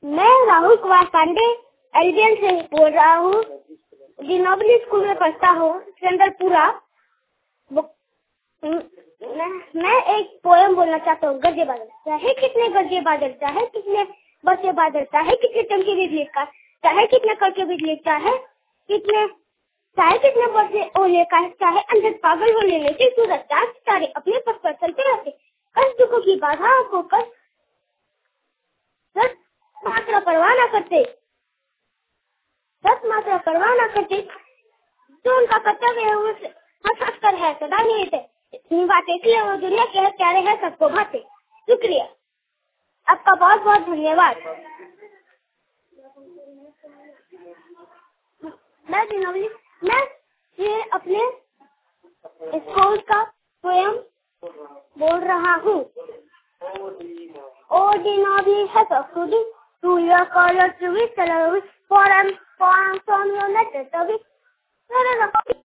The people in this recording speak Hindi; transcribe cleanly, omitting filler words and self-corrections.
मैं राहुल कुमार पांडे एलजीएल से बोल रहा हूँ। दिनोबली स्कूल में पढ़ता हूँ, चंद्रपुरा। मैं एक पोएम बोलना चाहता हूँ। गद्य बादल, चाहे कितने गद्य बादल, चाहे कितने बच्चे बादल, चाहे कितने टंकी बिजली का, चाहे कितने कड़के बिजली, चाहे कितने बच्चे ओले का, चाहे अंदर पागल होने लेते सूरज चांद सितारे अपने पथ पर चलते रहते, कष्ट दुखों की बाधाओं को कष्ट मात्रा परवाह न करते, जो उनका कर्तव्य है उसे हंस कर है सदा निहित है। इतनी बातें इसलिए वो दुनिया के प्यारे है, सबको भाते। शुक्रिया, आपका बहुत बहुत धन्यवाद। मैं ये अपने स्कूल का पोएम बोल रहा हूँ। ओ Dinobly has a foodie to your color to which color which forum from your letter to which